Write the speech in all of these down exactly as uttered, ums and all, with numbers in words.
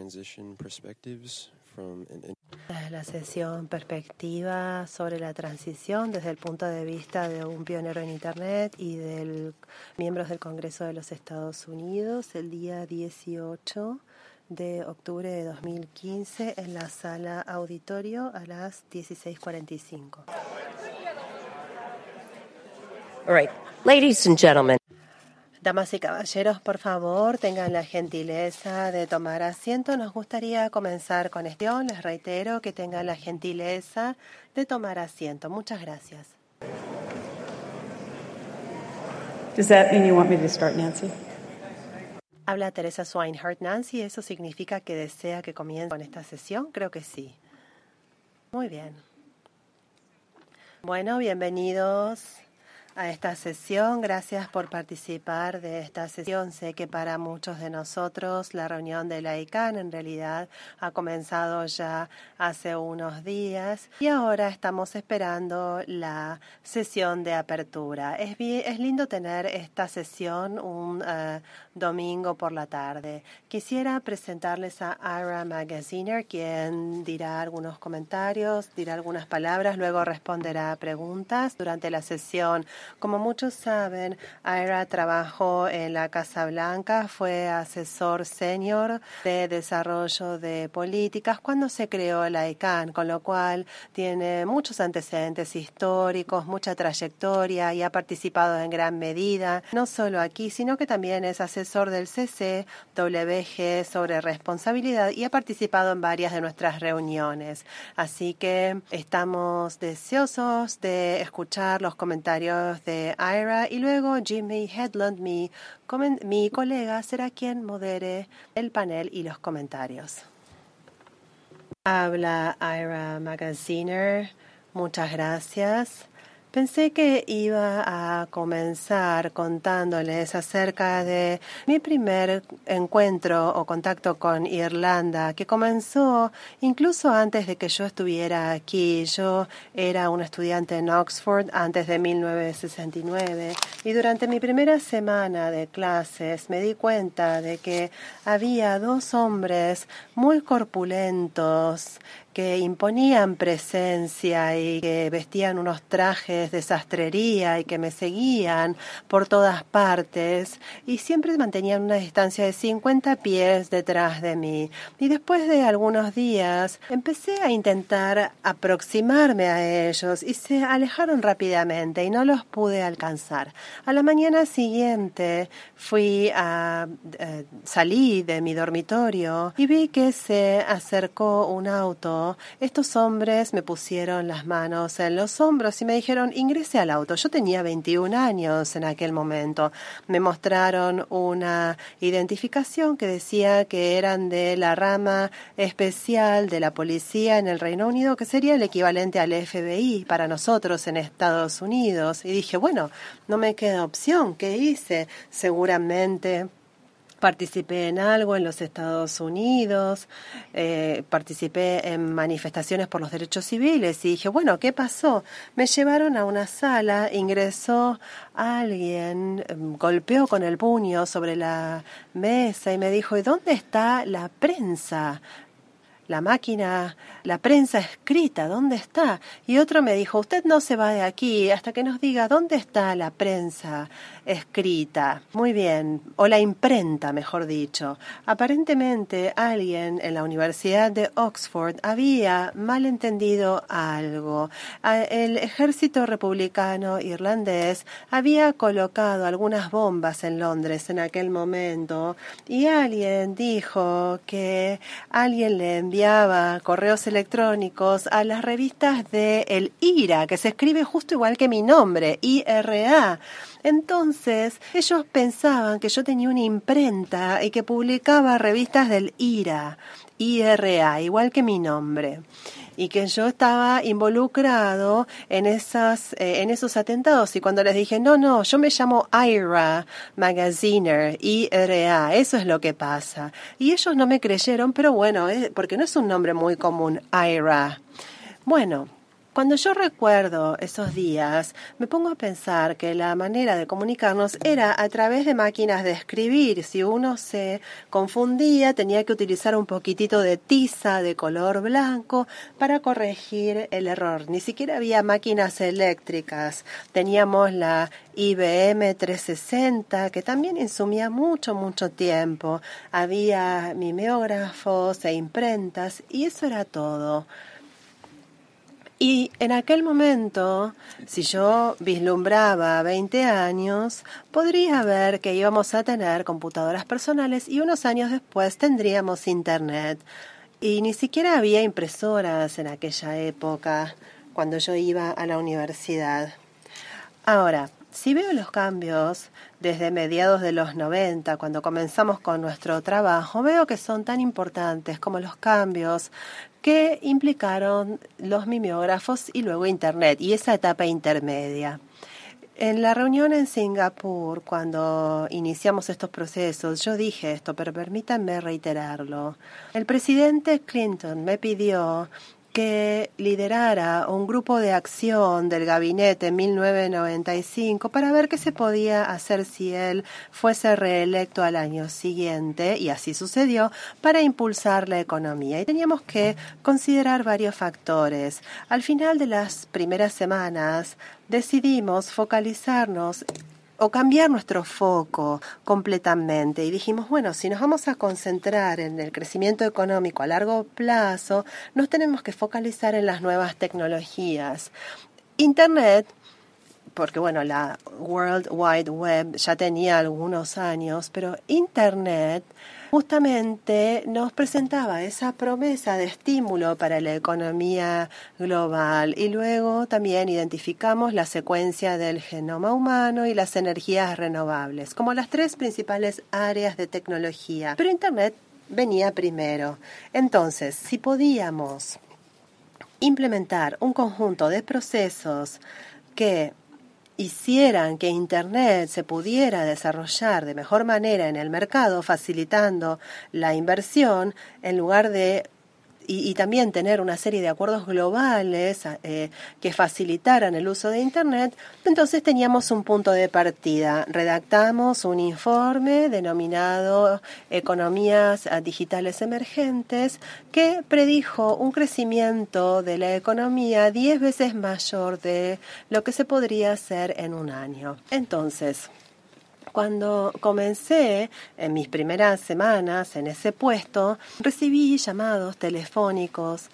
transition perspectives from an... La sesión Perspectiva sobre la transición desde el punto de vista de un pionero en Internet y de miembros del Congreso de los Estados Unidos, el día dieciocho de octubre de dos mil quince en la sala auditorio a las dieciséis cuarenta y cinco. All right, ladies and gentlemen. Damas y caballeros, por favor, tengan la gentileza de tomar asiento. Nos gustaría comenzar con esto. Les reitero que tengan la gentileza de tomar asiento. Muchas gracias. Does that mean you want me to start, Nancy? Habla Teresa Swinehart. Nancy, ¿eso significa que desea que comience con esta sesión? Creo que sí. Muy bien. Bueno, bienvenidos a esta sesión. Gracias por participar de esta sesión. Sé que para muchos de nosotros la reunión de la I C A N en realidad ha comenzado ya hace unos días y ahora estamos esperando la sesión de apertura. Es, bien, es lindo tener esta sesión un uh, domingo por la tarde. Quisiera presentarles a Ira Magaziner, quien dirá algunos comentarios, dirá algunas palabras, luego responderá a preguntas durante la sesión. Como muchos saben, Ira trabajó en la Casa Blanca, fue asesor senior de desarrollo de políticas cuando se creó la I C A N, con lo cual tiene muchos antecedentes históricos, mucha trayectoria y ha participado en gran medida, no solo aquí, sino que también es asesor del C C W G sobre responsabilidad y ha participado en varias de nuestras reuniones. Así que estamos deseosos de escuchar los comentarios de Ira y luego Jimmy Headland, mi, mi colega, será quien modere el panel y los comentarios. Habla Ira Magaziner. Muchas gracias. Pensé que iba a comenzar contándoles acerca de mi primer encuentro o contacto con Irlanda, que comenzó incluso antes de que yo estuviera aquí. Yo era una estudiante en Oxford antes de mil novecientos sesenta y nueve y durante mi primera semana de clases me di cuenta de que había dos hombres muy corpulentos que imponían presencia y que vestían unos trajes de sastrería y que me seguían por todas partes y siempre mantenían una distancia de cincuenta pies detrás de mí. Y después de algunos días empecé a intentar aproximarme a ellos y se alejaron rápidamente y no los pude alcanzar. A la mañana siguiente fui a eh, salí de mi dormitorio y vi que se acercó un auto. Estos hombres me pusieron las manos en los hombros y me dijeron, ingrese al auto. Yo tenía veintiún años en aquel momento. Me mostraron una identificación que decía que eran de la rama especial de la policía en el Reino Unido, que sería el equivalente al F B I para nosotros en Estados Unidos. Y dije, bueno, no me queda opción. ¿Qué hice? Seguramente participé en algo en los Estados Unidos, eh, participé en manifestaciones por los derechos civiles y dije, bueno, ¿qué pasó? Me llevaron a una sala, ingresó alguien, eh, golpeó con el puño sobre la mesa y me dijo, ¿y dónde está la prensa? La máquina, la prensa escrita, ¿dónde está? Y otro me dijo, usted no se va de aquí hasta que nos diga dónde está la prensa escrita. Muy bien, o la imprenta, mejor dicho. Aparentemente alguien en la Universidad de Oxford había malentendido algo. El ejército republicano irlandés había colocado algunas bombas en Londres en aquel momento y alguien dijo que alguien le enviaba correos electrónicos a las revistas de el I R A, que se escribe justo igual que mi nombre, I R A. Entonces, ellos pensaban que yo tenía una imprenta y que publicaba revistas del I R A, I R A, igual que mi nombre, y que yo estaba involucrado en esas, eh, en esos atentados. Y cuando les dije, no, no, yo me llamo Ira Magaziner, I R A, eso es lo que pasa. Y ellos no me creyeron, pero bueno, eh, porque no es un nombre muy común, Ira. Bueno, Cuando yo recuerdo esos días, me pongo a pensar que la manera de comunicarnos era a través de máquinas de escribir. Si uno se confundía, tenía que utilizar un poquitito de tiza de color blanco para corregir el error. Ni siquiera había máquinas eléctricas. Teníamos la I B M trescientos sesenta, que también insumía mucho, mucho tiempo. Había mimeógrafos e imprentas, y eso era todo. Y en aquel momento, si yo vislumbraba veinte años, podría ver que íbamos a tener computadoras personales y unos años después tendríamos Internet. Y ni siquiera había impresoras en aquella época, cuando yo iba a la universidad. Ahora, si veo los cambios desde mediados de los noventa, cuando comenzamos con nuestro trabajo, veo que son tan importantes como los cambios que implicaron los mimeógrafos y luego Internet y esa etapa intermedia. En la reunión en Singapur, cuando iniciamos estos procesos, yo dije esto, pero permítanme reiterarlo. El presidente Clinton me pidió que liderara un grupo de acción del gabinete en mil novecientos noventa y cinco para ver qué se podía hacer si él fuese reelecto al año siguiente, y así sucedió, para impulsar la economía. Y teníamos que considerar varios factores. Al final de las primeras semanas decidimos focalizarnos o cambiar nuestro foco completamente y dijimos, bueno, si nos vamos a concentrar en el crecimiento económico a largo plazo, nos tenemos que focalizar en las nuevas tecnologías. Internet, porque bueno, la World Wide Web ya tenía algunos años, pero Internet justamente nos presentaba esa promesa de estímulo para la economía global, y luego también identificamos la secuencia del genoma humano y las energías renovables como las tres principales áreas de tecnología. Pero Internet venía primero. Entonces, si podíamos implementar un conjunto de procesos que hicieran que Internet se pudiera desarrollar de mejor manera en el mercado, facilitando la inversión, en lugar de Y, y también tener una serie de acuerdos globales eh, que facilitaran el uso de Internet, entonces teníamos un punto de partida. Redactamos un informe denominado Economías Digitales Emergentes, que predijo un crecimiento de la economía diez veces mayor de lo que se podría hacer en un año. Entonces, cuando comencé en mis primeras semanas en ese puesto, recibí llamados telefónicos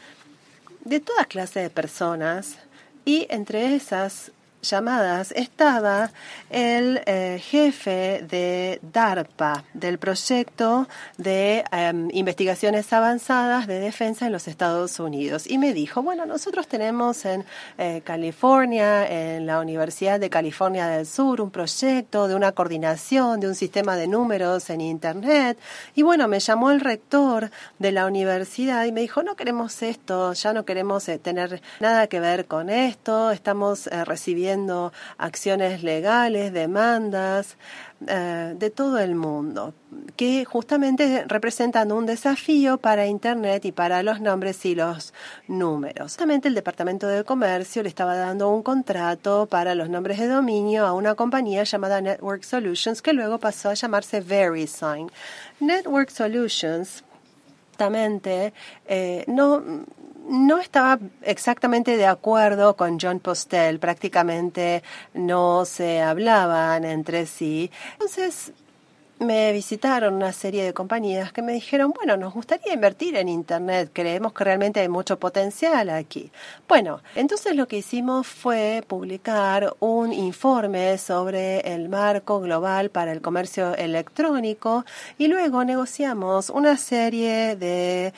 de toda clase de personas, y entre esas llamadas estaba el eh, jefe de DARPA, del proyecto de eh, investigaciones avanzadas de defensa en los Estados Unidos, y me dijo, bueno, nosotros tenemos en eh, California, en la Universidad de California del Sur, un proyecto de una coordinación de un sistema de números en Internet, y bueno, me llamó el rector de la universidad y me dijo, no queremos esto, ya no queremos eh, tener nada que ver con esto, estamos eh, recibiendo acciones legales, demandas eh, de todo el mundo, que justamente representan un desafío para Internet y para los nombres y los números. Justamente el Departamento de Comercio le estaba dando un contrato para los nombres de dominio a una compañía llamada Network Solutions, que luego pasó a llamarse VeriSign. Network Solutions justamente eh, no... No estaba exactamente de acuerdo con Jon Postel, prácticamente no se hablaban entre sí. Entonces me visitaron una serie de compañías que me dijeron, bueno, nos gustaría invertir en Internet, creemos que realmente hay mucho potencial aquí. Bueno, entonces lo que hicimos fue publicar un informe sobre el marco global para el comercio electrónico, y luego negociamos una serie de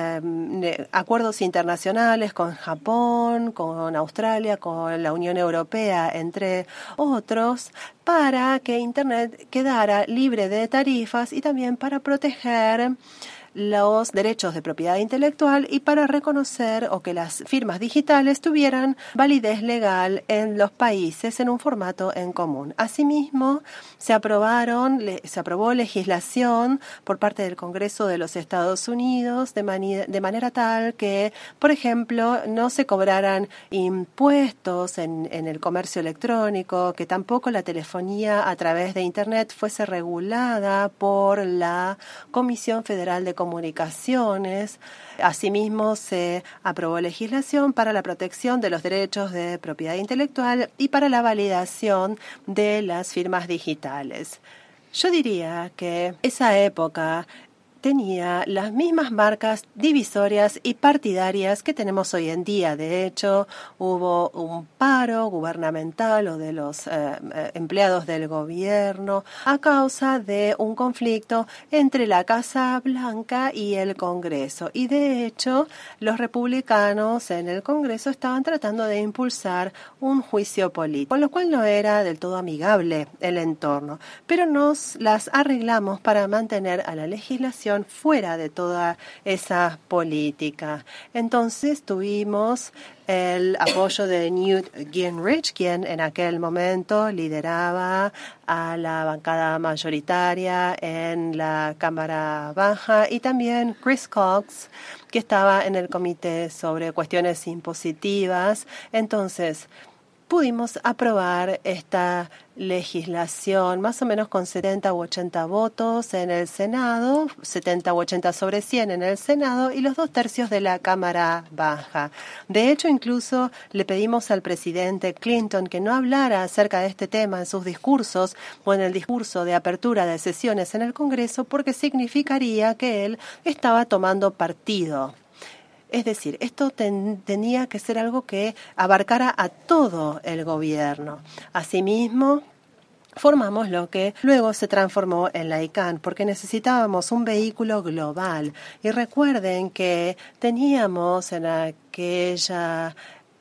um, acuerdos internacionales con Japón, con Australia, con la Unión Europea, entre otros, para que Internet quedara libre de tarifas y también para proteger los derechos de propiedad intelectual y para reconocer o que las firmas digitales tuvieran validez legal en los países en un formato en común. Asimismo, se aprobaron, se aprobó legislación por parte del Congreso de los Estados Unidos de, mani- de manera tal que, por ejemplo, no se cobraran impuestos en, en el comercio electrónico, que tampoco la telefonía a través de Internet fuese regulada por la Comisión Federal de Comunicaciones. Asimismo, se aprobó legislación para la protección de los derechos de propiedad intelectual y para la validación de las firmas digitales. Yo diría que esa época tenía las mismas marcas divisorias y partidarias que tenemos hoy en día. De hecho, hubo un paro gubernamental o de los eh, empleados del gobierno a causa de un conflicto entre la Casa Blanca y el Congreso. Y de hecho, los republicanos en el Congreso estaban tratando de impulsar un juicio político, con lo cual no era del todo amigable el entorno. Pero nos las arreglamos para mantener a la legislación fuera de toda esa política. Entonces tuvimos el apoyo de Newt Gingrich, quien en aquel momento lideraba a la bancada mayoritaria en la Cámara Baja, y también Chris Cox, que estaba en el Comité sobre Cuestiones Impositivas. Entonces, pudimos aprobar esta legislación más o menos con setenta u ochenta votos en el Senado, setenta u ochenta sobre cien en el Senado y los dos tercios de la Cámara Baja. De hecho, incluso le pedimos al presidente Clinton que no hablara acerca de este tema en sus discursos o en el discurso de apertura de sesiones en el Congreso, porque significaría que él estaba tomando partido. Es decir, esto ten, tenía que ser algo que abarcara a todo el gobierno. Asimismo, formamos lo que luego se transformó en la I C A N, porque necesitábamos un vehículo global. Y recuerden que teníamos en aquella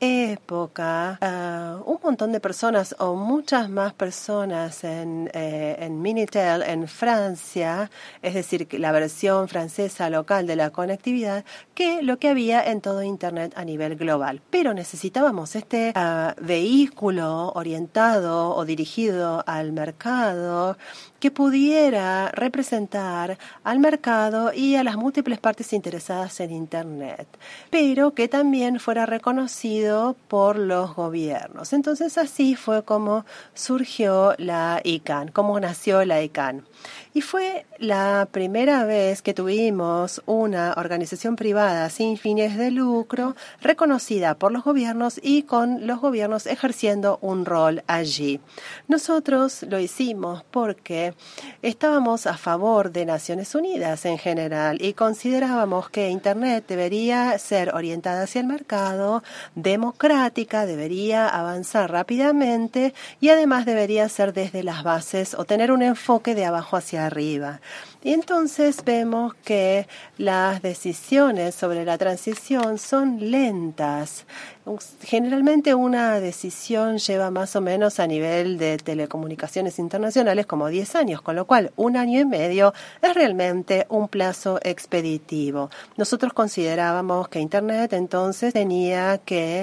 época uh, un montón de personas o muchas más personas en, eh, en Minitel en Francia, es decir, la versión francesa local de la conectividad, que lo que había en todo Internet a nivel global. Pero necesitábamos este uh, vehículo orientado o dirigido al mercado que pudiera representar al mercado y a las múltiples partes interesadas en Internet, pero que también fuera reconocido por los gobiernos. Entonces así fue como surgió la I C A N, como nació la I C A N. Y fue la primera vez que tuvimos una organización privada sin fines de lucro reconocida por los gobiernos y con los gobiernos ejerciendo un rol allí. Nosotros lo hicimos porque estábamos a favor de Naciones Unidas en general y considerábamos que Internet debería ser orientada hacia el mercado, democrática, debería avanzar rápidamente y además debería ser desde las bases o tener un enfoque de abajo hacia arriba. Y entonces vemos que las decisiones sobre la transición son lentas. Generalmente una decisión lleva más o menos a nivel de telecomunicaciones internacionales como diez años, con lo cual un año y medio es realmente un plazo expeditivo. Nosotros considerábamos que Internet entonces tenía que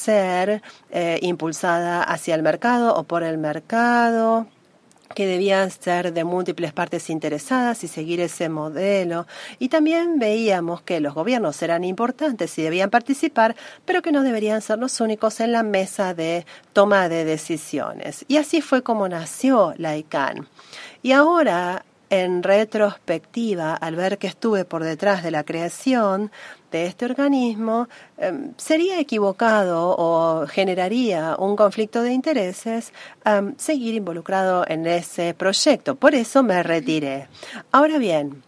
ser eh, impulsada hacia el mercado o por el mercado, que debían ser de múltiples partes interesadas y seguir ese modelo. Y también veíamos que los gobiernos eran importantes y debían participar, pero que no deberían ser los únicos en la mesa de toma de decisiones. Y así fue como nació la I C A N. Y ahora, en retrospectiva, al ver que estuve por detrás de la creación de este organismo, eh, sería equivocado o generaría un conflicto de intereses um, seguir involucrado en ese proyecto. Por eso me retiré. Ahora bien,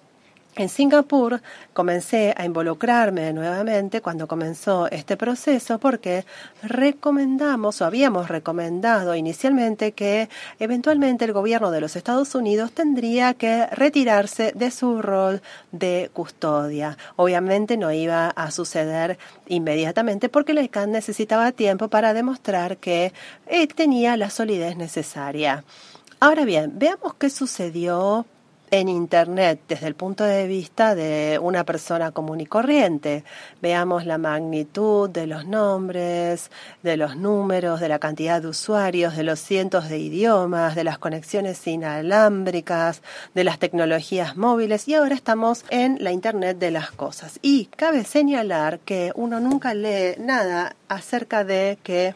en Singapur comencé a involucrarme nuevamente cuando comenzó este proceso porque recomendamos o habíamos recomendado inicialmente que eventualmente el gobierno de los Estados Unidos tendría que retirarse de su rol de custodia. Obviamente no iba a suceder inmediatamente porque la I C A N necesitaba tiempo para demostrar que eh, tenía la solidez necesaria. Ahora bien, veamos qué sucedió en Internet desde el punto de vista de una persona común y corriente. Veamos la magnitud de los nombres, de los números, de la cantidad de usuarios, de los cientos de idiomas, de las conexiones inalámbricas, de las tecnologías móviles, y ahora estamos en la Internet de las cosas. Y cabe señalar que uno nunca lee nada acerca de que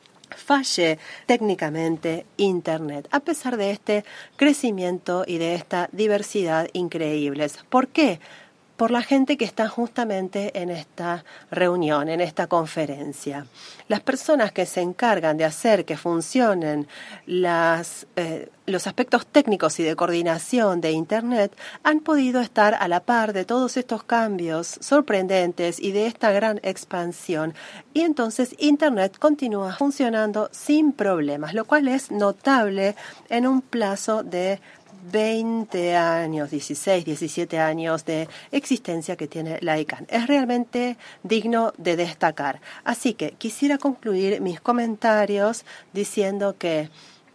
falle técnicamente Internet, a pesar de este crecimiento y de esta diversidad increíbles. ¿Por qué? Por la gente que está justamente en esta reunión, en esta conferencia. Las personas que se encargan de hacer que funcionen las, eh, los aspectos técnicos y de coordinación de Internet han podido estar a la par de todos estos cambios sorprendentes y de esta gran expansión. Y entonces Internet continúa funcionando sin problemas, lo cual es notable en un plazo de veinte años, dieciséis, diecisiete años de existencia que tiene la I C A N. Es realmente digno de destacar. Así que quisiera concluir mis comentarios diciendo que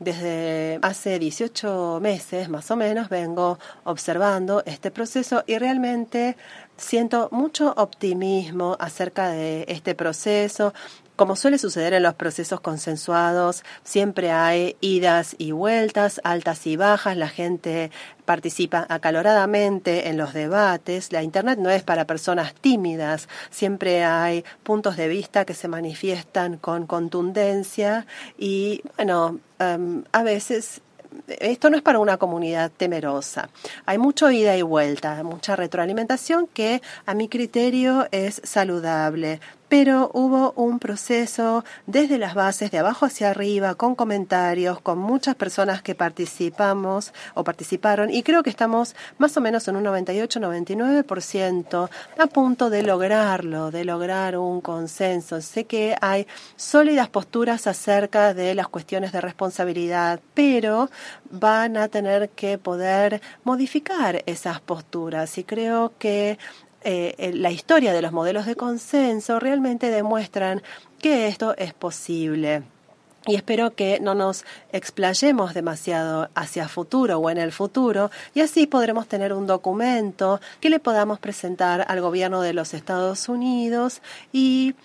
desde hace dieciocho meses más o menos vengo observando este proceso y realmente siento mucho optimismo acerca de este proceso. Como suele suceder en los procesos consensuados, siempre hay idas y vueltas, altas y bajas, la gente participa acaloradamente en los debates. La Internet no es para personas tímidas, siempre hay puntos de vista que se manifiestan con contundencia y, bueno, um, a veces esto no es para una comunidad temerosa. Hay mucho ida y vuelta, mucha retroalimentación que a mi criterio es saludable. Pero hubo un proceso desde las bases, de abajo hacia arriba, con comentarios, con muchas personas que participamos o participaron, y creo que estamos más o menos en un noventa y ocho a noventa y nueve por ciento a punto de lograrlo, de lograr un consenso. Sé que hay sólidas posturas acerca de las cuestiones de responsabilidad, pero van a tener que poder modificar esas posturas, y creo que Eh, la historia de los modelos de consenso realmente demuestran que esto es posible. Y espero que no nos explayemos demasiado hacia futuro o en el futuro, y así podremos tener un documento que le podamos presentar al gobierno de los Estados Unidos, y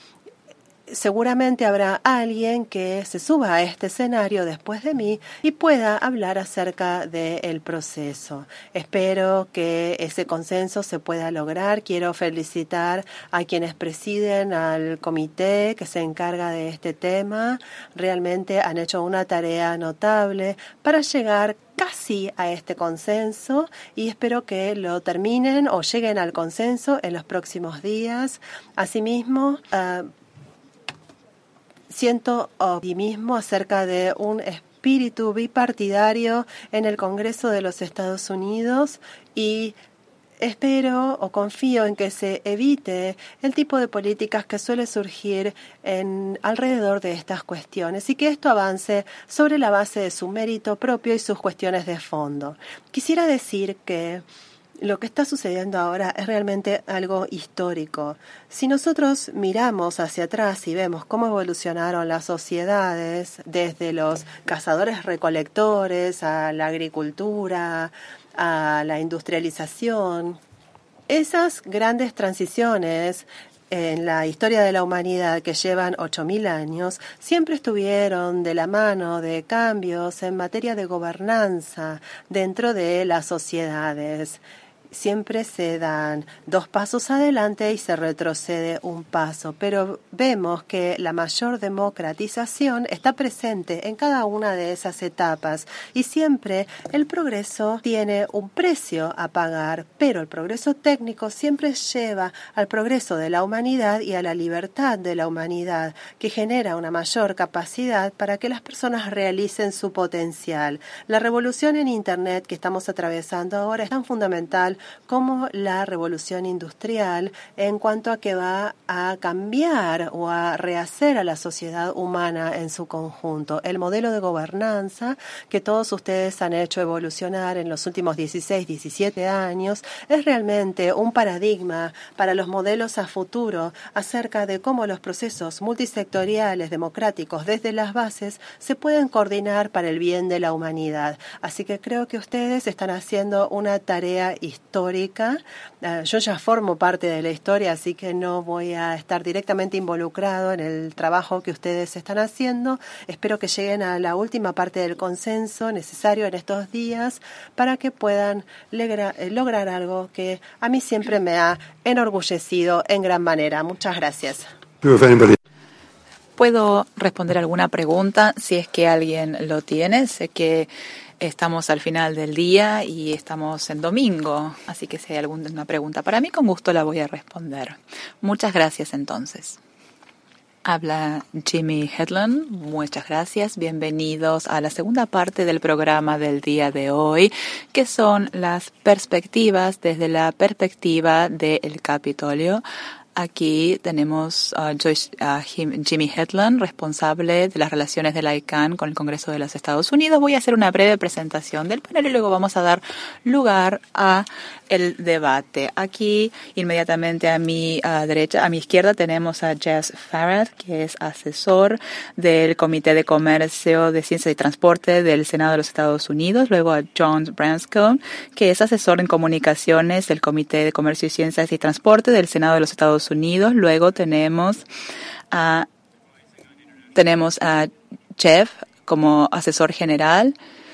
seguramente habrá alguien que se suba a este escenario después de mí y pueda hablar acerca del proceso. Espero que ese consenso se pueda lograr. Quiero felicitar a quienes presiden al comité que se encarga de este tema. Realmente han hecho una tarea notable para llegar casi a este consenso, y espero que lo terminen o lleguen al consenso en los próximos días. Asimismo, uh, siento optimismo acerca de un espíritu bipartidario en el Congreso de los Estados Unidos, y espero o confío en que se evite el tipo de políticas que suele surgir en, alrededor de estas cuestiones, y que esto avance sobre la base de su mérito propio y sus cuestiones de fondo. Quisiera decir que lo que está sucediendo ahora es realmente algo histórico. Si nosotros miramos hacia atrás y vemos cómo evolucionaron las sociedades, desde los cazadores-recolectores a la agricultura, a la industrialización, esas grandes transiciones en la historia de la humanidad, que llevan ocho mil años, siempre estuvieron de la mano de cambios en materia de gobernanza dentro de las sociedades. Siempre se dan dos pasos adelante y se retrocede un paso, pero vemos que la mayor democratización está presente en cada una de esas etapas, y siempre el progreso tiene un precio a pagar, pero el progreso técnico siempre lleva al progreso de la humanidad y a la libertad de la humanidad, que genera una mayor capacidad para que las personas realicen su potencial. La revolución en Internet que estamos atravesando ahora es tan fundamental como la revolución industrial en cuanto a que va a cambiar o a rehacer a la sociedad humana en su conjunto. El modelo de gobernanza que todos ustedes han hecho evolucionar en los últimos dieciséis, diecisiete años es realmente un paradigma para los modelos a futuro acerca de cómo los procesos multisectoriales democráticos desde las bases se pueden coordinar para el bien de la humanidad. Así que creo que ustedes están haciendo una tarea histórica. Uh, yo ya formo parte de la historia, así que no voy a estar directamente involucrado en el trabajo que ustedes están haciendo. Espero que lleguen a la última parte del consenso necesario en estos días para que puedan legra- lograr algo que a mí siempre me ha enorgullecido en gran manera. Muchas gracias. ¿Puedo responder alguna pregunta si es que alguien lo tiene? Sé que estamos al final del día y estamos en domingo, así que si hay alguna pregunta para mí, con gusto la voy a responder. Muchas gracias entonces. Habla Jimmy Hedlund. Muchas gracias. Bienvenidos a la segunda parte del programa del día de hoy, que son las perspectivas desde la perspectiva del Capitolio. Aquí tenemos a Joyce, a Jimmy Hedlund, responsable de las relaciones de la I C A N con el Congreso de los Estados Unidos. Voy a hacer una breve presentación del panel y luego vamos a dar lugar a el debate. Aquí, inmediatamente a mi a derecha, a mi izquierda, tenemos a Jess Farad, que es asesor del Comité de Comercio de Ciencia y Transporte del Senado de los Estados Unidos. Luego a John Branscombe, que es asesor en comunicaciones del Comité de Comercio y Ciencias y Transporte del Senado de los Estados Unidos. Luego tenemos a, tenemos a Jeff como asesor general,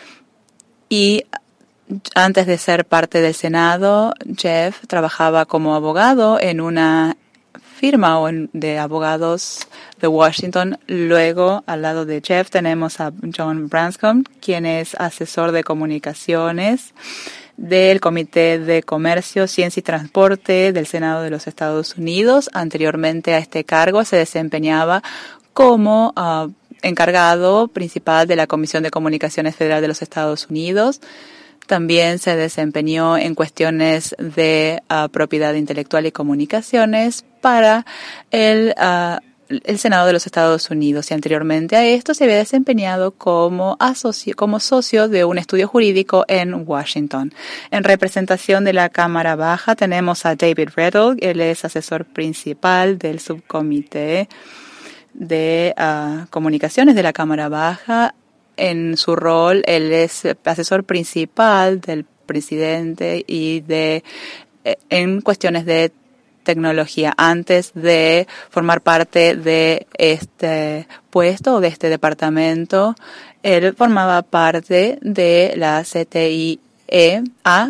y antes de ser parte del Senado, Jeff trabajaba como abogado en una firma o en, de abogados de Washington. Luego, al lado de Jeff, tenemos a John Branscombe, quien es asesor de comunicaciones del Comité de Comercio, Ciencia y Transporte del Senado de los Estados Unidos. Anteriormente a este cargo se desempeñaba como uh, encargado principal de la Comisión de Comunicaciones Federal de los Estados Unidos. También se desempeñó en cuestiones de uh, propiedad intelectual y comunicaciones para el, uh, el Senado de los Estados Unidos. Y anteriormente a esto se había desempeñado como, asocio, como socio de un estudio jurídico en Washington. En representación de la Cámara Baja tenemos a David Riddle. Él es asesor principal del subcomité de uh, comunicaciones de la Cámara Baja. En su rol, él es asesor principal del presidente y de en cuestiones de tecnología. Antes de formar parte de este puesto o de este departamento, él formaba parte de la C T I E A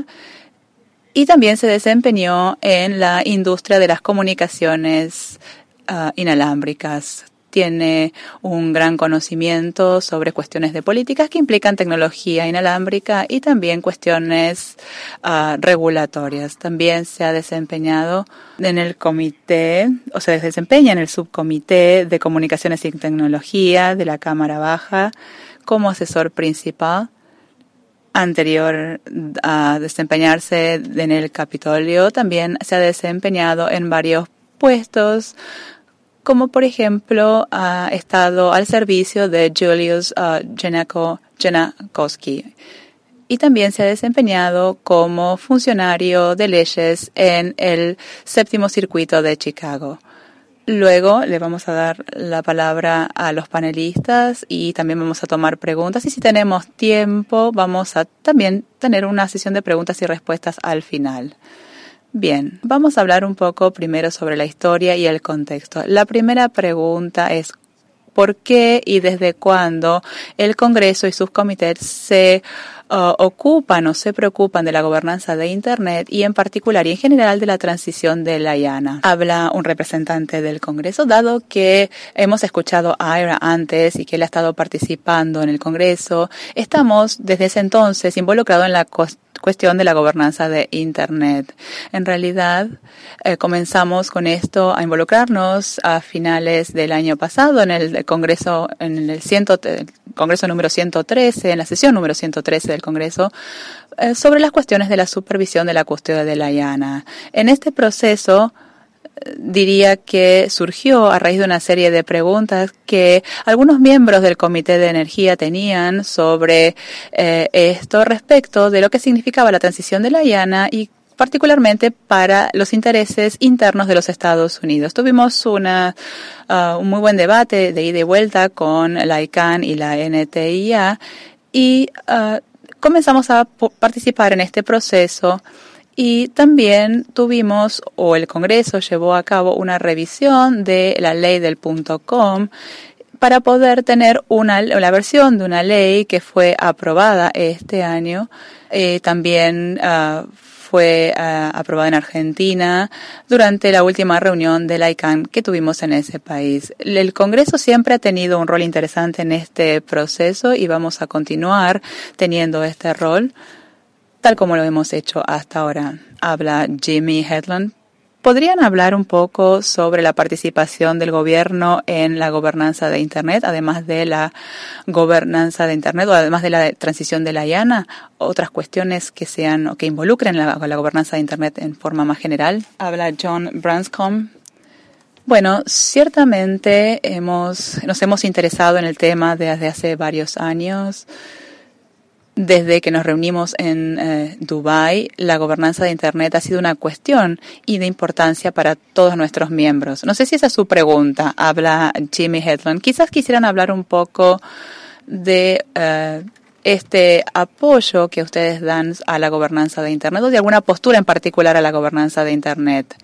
y también se desempeñó en la industria de las comunicaciones uh, inalámbricas. Tiene un gran conocimiento sobre cuestiones de políticas que implican tecnología inalámbrica y también cuestiones uh, regulatorias. También se ha desempeñado en el comité, o se desempeña en el subcomité de comunicaciones y tecnología de la Cámara Baja como asesor principal. Anterior a desempeñarse en el Capitolio, también se ha desempeñado en varios puestos, como por ejemplo ha estado al servicio de Julius uh, Genako, Genakowski, y también se ha desempeñado como funcionario de leyes en el séptimo circuito de Chicago. Luego le vamos a dar la palabra a los panelistas y también vamos a tomar preguntas, y si tenemos tiempo vamos a también tener una sesión de preguntas y respuestas al final. Bien, vamos a hablar un poco primero sobre la historia y el contexto. La primera pregunta es ¿por qué y desde cuándo el Congreso y sus comités se uh, ocupan o se preocupan de la gobernanza de Internet y en particular y en general de la transición de la I A N A? Habla un representante del Congreso, dado que hemos escuchado a Ira antes y que él ha estado participando en el Congreso. Estamos desde ese entonces involucrados en la cuestión de la gobernanza de Internet. En realidad, eh, comenzamos con esto a involucrarnos a finales del año pasado en el Congreso, en el, ciento, el Congreso número ciento trece, en la sesión número ciento trece del Congreso eh, sobre las cuestiones de la supervisión de la custodia de la IANA. En este proceso, diría que surgió a raíz de una serie de preguntas que algunos miembros del Comité de Energía tenían sobre eh, esto respecto de lo que significaba la transición de la IANA y particularmente para los intereses internos de los Estados Unidos. Tuvimos una, uh, un muy buen debate de ida y vuelta con la I C A N y la N T I A y uh, comenzamos a p- participar en este proceso. Y también tuvimos, o el Congreso llevó a cabo una revisión de la ley del punto com para poder tener una, una versión de una ley que fue aprobada este año. Eh, también uh, fue uh, aprobada en Argentina durante la última reunión de la I C A N que tuvimos en ese país. El Congreso siempre ha tenido un rol interesante en este proceso y vamos a continuar teniendo este rol, tal como lo hemos hecho hasta ahora. Habla Jimmy Hedlund. ¿Podrían hablar un poco sobre la participación del gobierno en la gobernanza de Internet, además de la gobernanza de Internet o además de la transición de la IANA? Otras cuestiones que sean o que involucren la, la gobernanza de Internet en forma más general. Habla John Branscombe. Bueno, ciertamente hemos, nos hemos interesado en el tema desde hace varios años. Desde que nos reunimos en eh, Dubái, la gobernanza de Internet ha sido una cuestión y de importancia para todos nuestros miembros. No sé si esa es su pregunta, habla Jimmy Hedlund. Quizás quisieran hablar un poco de eh, este apoyo que ustedes dan a la gobernanza de Internet o de alguna postura en particular a la gobernanza de Internet.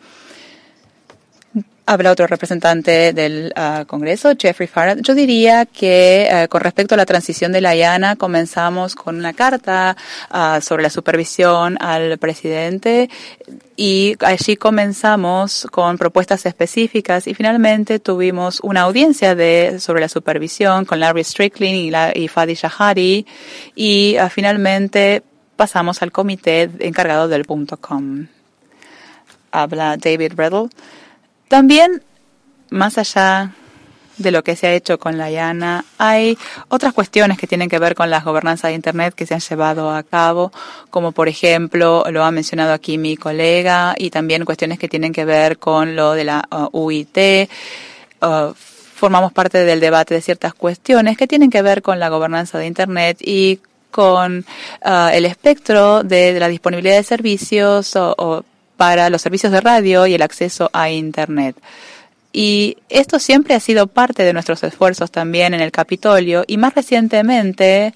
Habla otro representante del uh, Congreso, Jeffrey Farad. Yo diría que uh, con respecto a la transición de la IANA comenzamos con una carta uh, sobre la supervisión al presidente y allí comenzamos con propuestas específicas y finalmente tuvimos una audiencia de sobre la supervisión con Larry Strickland y, la, y Fadi Shahari y uh, finalmente pasamos al comité encargado del punto com. Habla David Riddle. También, más allá de lo que se ha hecho con la IANA, hay otras cuestiones que tienen que ver con la gobernanza de Internet que se han llevado a cabo, como por ejemplo, lo ha mencionado aquí mi colega, y también cuestiones que tienen que ver con lo de la uh, U I T. Uh, formamos parte del debate de ciertas cuestiones que tienen que ver con la gobernanza de Internet y con uh, el espectro de, de la disponibilidad de servicios o, o para los servicios de radio y el acceso a Internet. Y esto siempre ha sido parte de nuestros esfuerzos también en el Capitolio y más recientemente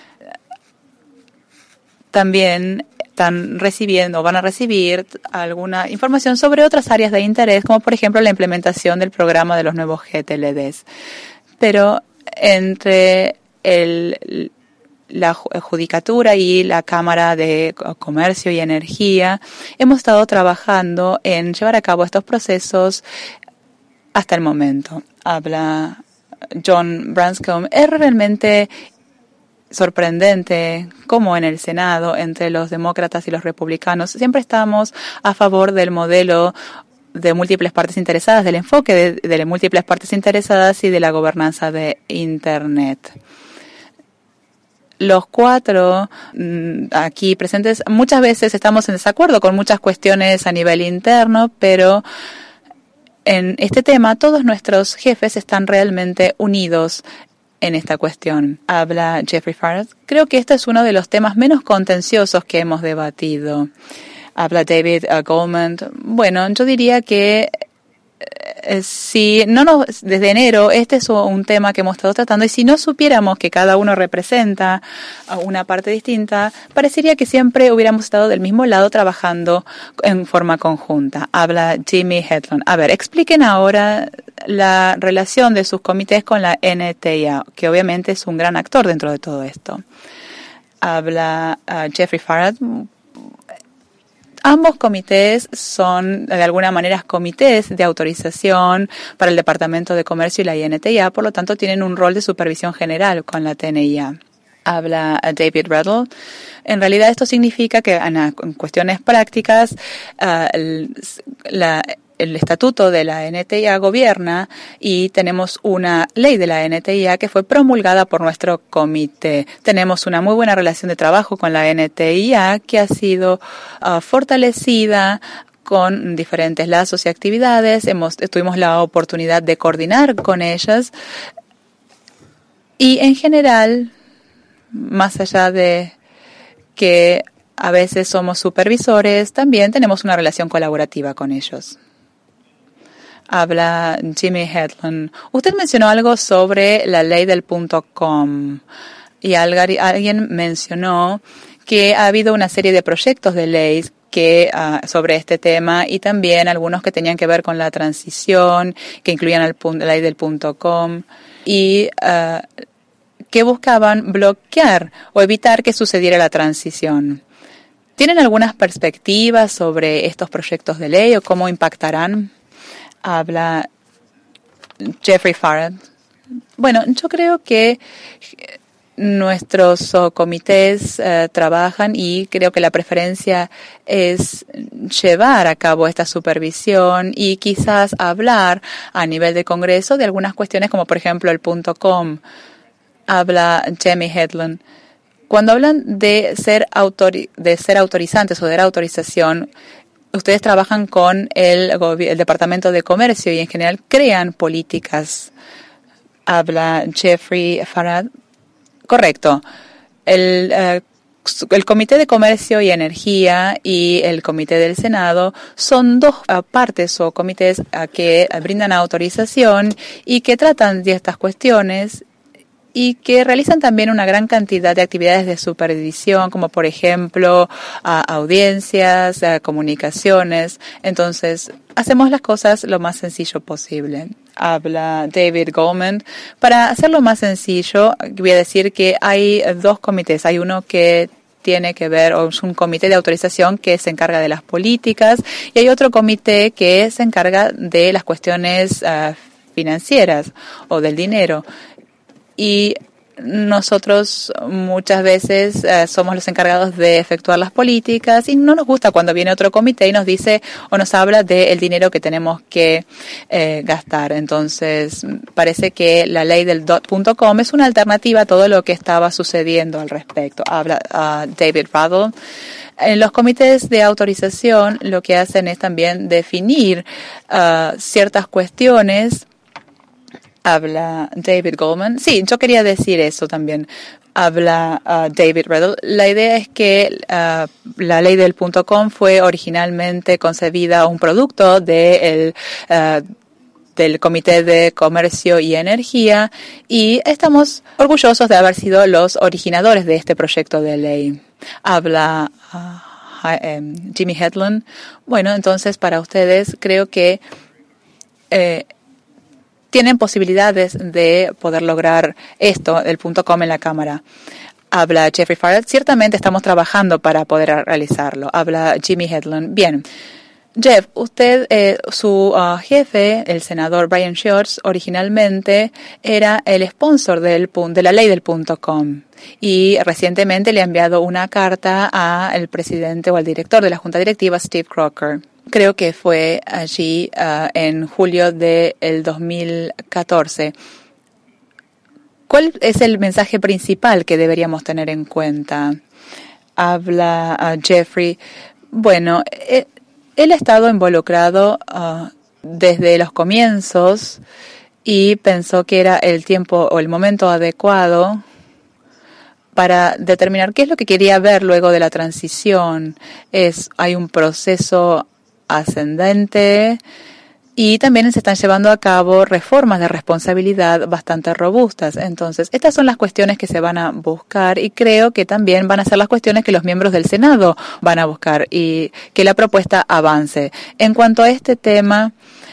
también están recibiendo o van a recibir alguna información sobre otras áreas de interés, como por ejemplo la implementación del programa de los nuevos G T L Ds. Pero entre el la Judicatura y la Cámara de Comercio y Energía, hemos estado trabajando en llevar a cabo estos procesos hasta el momento. Habla John Branscombe. Es realmente sorprendente cómo en el Senado, entre los demócratas y los republicanos, siempre estamos a favor del modelo de múltiples partes interesadas, del enfoque de, de múltiples partes interesadas y de la gobernanza de Internet. Los cuatro aquí presentes muchas veces estamos en desacuerdo con muchas cuestiones a nivel interno, pero en este tema todos nuestros jefes están realmente unidos en esta cuestión. Habla Jeffrey Farad. Creo que este es uno de los temas menos contenciosos que hemos debatido. Habla David uh, Goldman. Bueno, yo diría que si no nos, desde enero, este es un tema que hemos estado tratando y si no supiéramos que cada uno representa una parte distinta, parecería que siempre hubiéramos estado del mismo lado trabajando en forma conjunta. Habla Jimmy Hedlund. A ver, expliquen ahora la relación de sus comités con la N T I A, que obviamente es un gran actor dentro de todo esto. Habla uh, Jeffrey Farad. Ambos comités son, de alguna manera, comités de autorización para el Departamento de Comercio y la N T I A, por lo tanto, tienen un rol de supervisión general con la T N I A. Habla David Riddle. En realidad, esto significa que en cuestiones prácticas, uh, la el estatuto de la N T I A gobierna y tenemos una ley de la N T I A que fue promulgada por nuestro comité. Tenemos una muy buena relación de trabajo con la N T I A que ha sido uh, fortalecida con diferentes lazos y actividades. Hemos, tuvimos la oportunidad de coordinar con ellas y en general, más allá de que a veces somos supervisores, también tenemos una relación colaborativa con ellos. Habla Jimmy Hedlund. Usted mencionó algo sobre la ley del punto com y alguien mencionó que ha habido una serie de proyectos de ley que uh, sobre este tema y también algunos que tenían que ver con la transición, que incluían el punto, la ley del punto com y uh, que buscaban bloquear o evitar que sucediera la transición. ¿Tienen algunas perspectivas sobre estos proyectos de ley o cómo impactarán? Habla Jeffrey Farad. Bueno, yo creo que nuestros oh, comités uh, trabajan y creo que la preferencia es llevar a cabo esta supervisión y quizás hablar a nivel de Congreso de algunas cuestiones como por ejemplo el punto com. Habla Jimmy Hedlund. Cuando hablan de ser autori- de ser autorizantes o de dar autorización, ustedes trabajan con el, el Departamento de Comercio y en general crean políticas. Habla Jeffrey Farad. Correcto. El, uh, el Comité de Comercio y Energía y el Comité del Senado son dos uh, partes o comités uh, que uh, brindan autorización y que tratan de estas cuestiones y que realizan también una gran cantidad de actividades de supervisión, como por ejemplo a audiencias, a comunicaciones. Entonces, hacemos las cosas lo más sencillo posible. Habla David Goldman. Para hacerlo más sencillo, voy a decir que hay dos comités. Hay uno que tiene que ver, o es un comité de autorización que se encarga de las políticas, y hay otro comité que se encarga de las cuestiones uh, financieras o del dinero. Y nosotros muchas veces eh, somos los encargados de efectuar las políticas y no nos gusta cuando viene otro comité y nos dice o nos habla del dinero que tenemos que eh, gastar. Entonces, parece que la ley del punto com es una alternativa a todo lo que estaba sucediendo al respecto. Habla uh, David Ruddle. En los comités de autorización lo que hacen es también definir uh, ciertas cuestiones. Habla David Goldman. Sí, yo quería decir eso también. Habla uh, David Riddle. La idea es que uh, la ley del punto com fue originalmente concebida un producto de el, uh, del Comité de Comercio y Energía y estamos orgullosos de haber sido los originadores de este proyecto de ley. Habla uh, um, Jimmy Hedlund. Bueno, entonces para ustedes creo que eh, tienen posibilidades de poder lograr esto, el punto com en la Cámara. Habla Jeffrey Farad. Ciertamente estamos trabajando para poder realizarlo. Habla Jimmy Hedlund. Bien. Jeff, usted, eh, su uh, jefe, el senador Brian Schultz, originalmente era el sponsor del, de la ley del punto com y recientemente le ha enviado una carta al presidente o al director de la Junta Directiva, Steve Crocker. Creo que fue allí uh, en julio del dos mil catorce. ¿Cuál es el mensaje principal que deberíamos tener en cuenta? Habla uh, Jeffrey. Bueno, eh, él ha estado involucrado uh, desde los comienzos y pensó que era el tiempo o el momento adecuado para determinar qué es lo que quería ver luego de la transición. Es, hay un proceso ascendente y también se están llevando a cabo reformas de responsabilidad bastante robustas. Entonces, estas son las cuestiones que se van a buscar y creo que también van a ser las cuestiones que los miembros del Senado van a buscar y que la propuesta avance. En cuanto a este tema,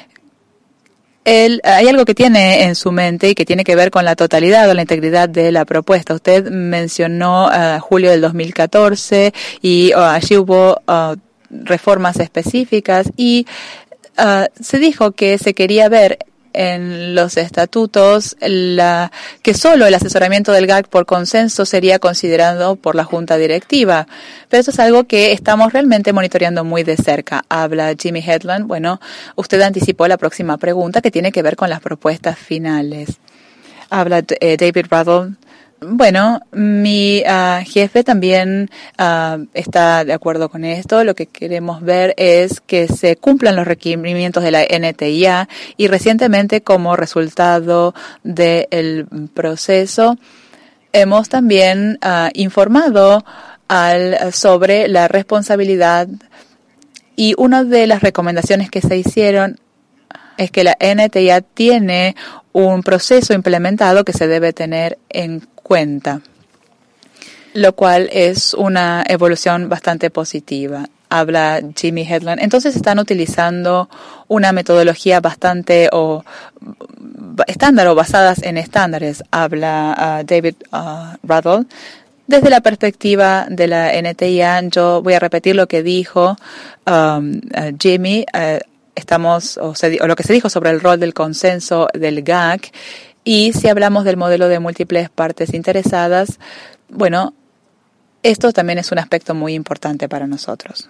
Él, hay algo que tiene en su mente y que tiene que ver con la totalidad o la integridad de la propuesta. Usted mencionó uh, julio del dos mil catorce y uh, allí hubo uh, reformas específicas y uh, se dijo que se quería ver en los estatutos la, que solo el asesoramiento del G A C por consenso sería considerado por la Junta Directiva. Pero eso es algo que estamos realmente monitoreando muy de cerca. Habla Jimmy Headland. Bueno, usted anticipó la próxima pregunta que tiene que ver con las propuestas finales. Habla eh, David Ruddle. Bueno, mi uh, jefe también uh, está de acuerdo con esto. Lo que queremos ver es que se cumplan los requerimientos de la N T I A y recientemente, como resultado del proceso, hemos también uh, informado al, sobre la responsabilidad, y una de las recomendaciones que se hicieron es que la N T I A tiene un proceso implementado que se debe tener en cuenta, lo cual es una evolución bastante positiva. Habla Jimmy Headland. Entonces están utilizando una metodología bastante o estándar o basadas en estándares. Habla uh, David uh, Ruddle. Desde la perspectiva de la N T I A, yo voy a repetir lo que dijo um, uh, Jimmy. Uh, estamos o, se, o lo que se dijo sobre el rol del consenso del G A C. Y si hablamos del modelo de múltiples partes interesadas, bueno, esto también es un aspecto muy importante para nosotros.